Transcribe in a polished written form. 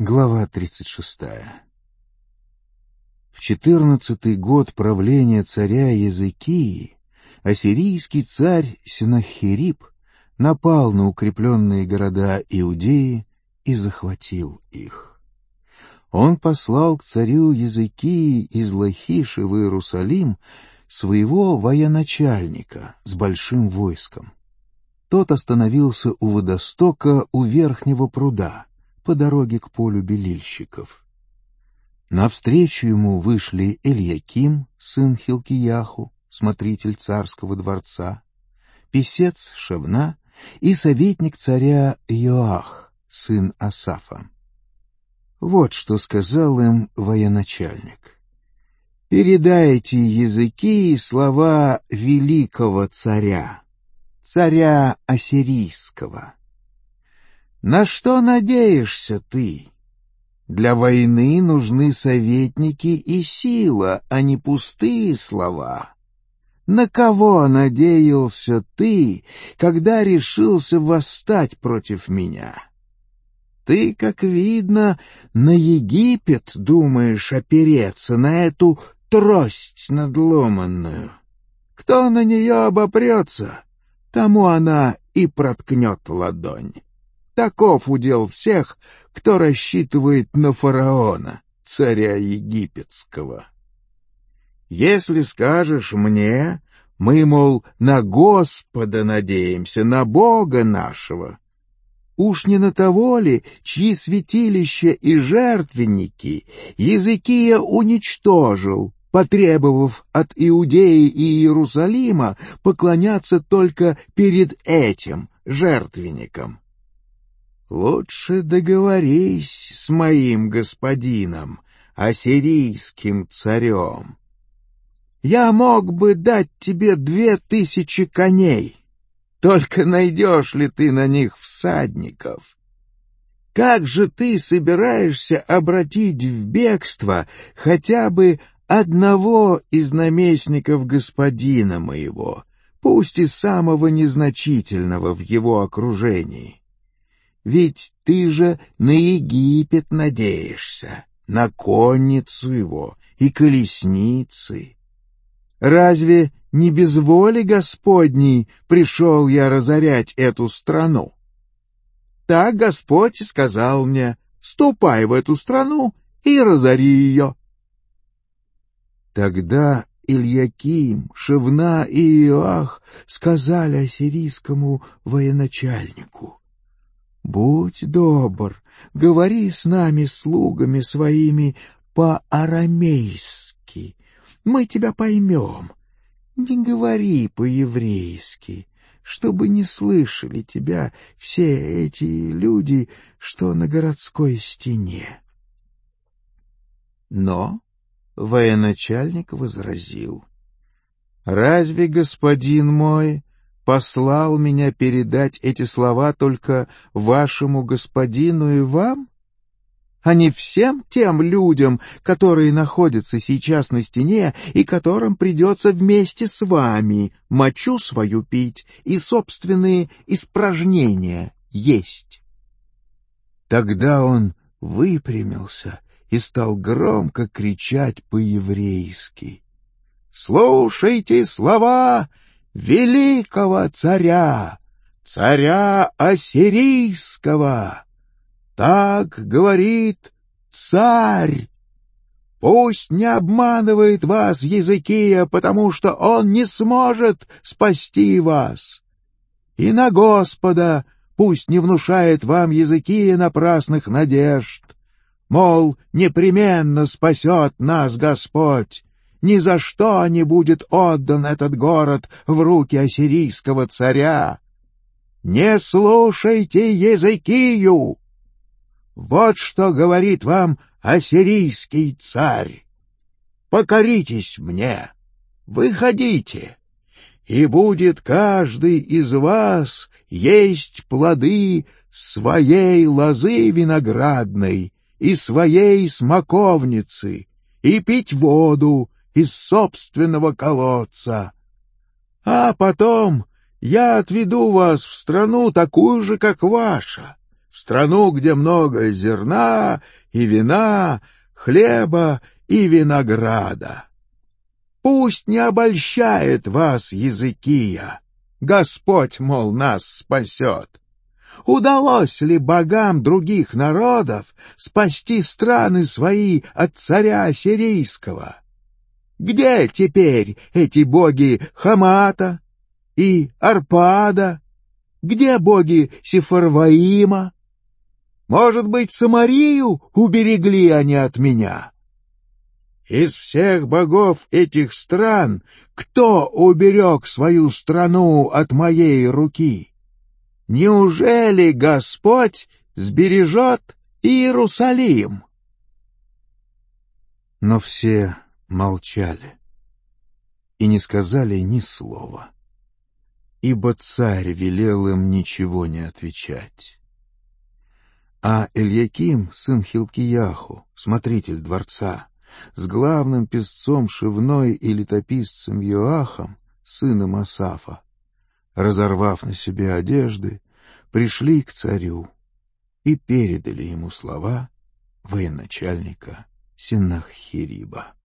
Глава 36. В 14-й год правления царя Езекии ассирийский царь Сенахериб напал на укрепленные города Иудеи и захватил их. Он послал к царю Езекии из Лахиши в Иерусалим своего военачальника с большим войском. Тот остановился у водостока у верхнего пруда, по дороге к полю белильщиков. Навстречу ему вышли Эльяким, сын Хилкияху, смотритель царского дворца, писец Шевна и советник царя Йоах, сын Асафа. Вот что сказал им военачальник: «Передайте Езекии слова великого царя, царя ассирийского. На что надеешься ты? Для войны нужны советники и сила, а не пустые слова. На кого надеялся ты, когда решился восстать против меня? Ты, как видно, на Египет думаешь опереться, на эту трость надломанную. Кто на нее обопрется, тому она и проткнет ладонь. Таков удел всех, кто рассчитывает на фараона, царя египетского. Если скажешь мне, мы, мол, на Господа надеемся, на Бога нашего, уж не на того ли, чьи святилища и жертвенники Езекия уничтожил, потребовав от Иудеи и Иерусалима поклоняться только перед этим жертвенником? Лучше договорись с моим господином, ассирийским царем. Я мог бы дать тебе 2000 коней, только найдешь ли ты на них всадников? Как же ты собираешься обратить в бегство хотя бы одного из наместников господина моего, пусть и самого незначительного в его окружении? Ведь ты же на Египет надеешься, на конницу его и колесницы. Разве не без воли Господней пришел я разорять эту страну? Так Господь сказал мне: ступай в эту страну и разори ее. Тогда Эльяким, Шевна и Иоах сказали ассирийскому военачальнику: «Будь добр, говори с нами, слугами своими, по-арамейски. Мы тебя поймем. Не говори по-еврейски, чтобы не слышали тебя все эти люди, что на городской стене». Но военачальник возразил: «Разве господин мой послал меня передать эти слова только вашему господину и вам, а не всем тем людям, которые находятся сейчас на стене и которым придется вместе с вами мочу свою пить и собственные испражнения есть?» Тогда он выпрямился и стал громко кричать по-еврейски: «Слушайте слова великого царя, царя ассирийского! Так говорит царь! Пусть не обманывает вас Езекия, потому что он не сможет спасти вас. И на Господа пусть не внушает вам Езекия напрасных надежд, мол, непременно спасет нас Господь. Ни за что не будет отдан этот город в руки ассирийского царя. Не слушайте Езекию! Вот что говорит вам ассирийский царь. Покоритесь мне, выходите, и будет каждый из вас есть плоды своей лозы виноградной и своей смоковницы, и пить воду из собственного колодца. А потом я отведу вас в страну такую же, как ваша, в страну, где много зерна и вина, хлеба и винограда. Пусть не обольщает вас Языкия. Господь, мол, нас спасет. Удалось ли богам других народов спасти страны свои от царя ассирийского? Где теперь эти боги Хамата и Арпада? Где боги Сефарваима? Может быть, Самарию уберегли они от меня? Из всех богов этих стран кто уберег свою страну от моей руки? Неужели Господь сбережет Иерусалим? Но все молчали и не сказали ни слова, ибо царь велел им ничего не отвечать. А Эльяким, сын Хилкияху, смотритель дворца, с главным писцом Шевной и летописцем Йоахом, сыном Асафа, разорвав на себе одежды, пришли к царю и передали ему слова военачальника Сеннахириба.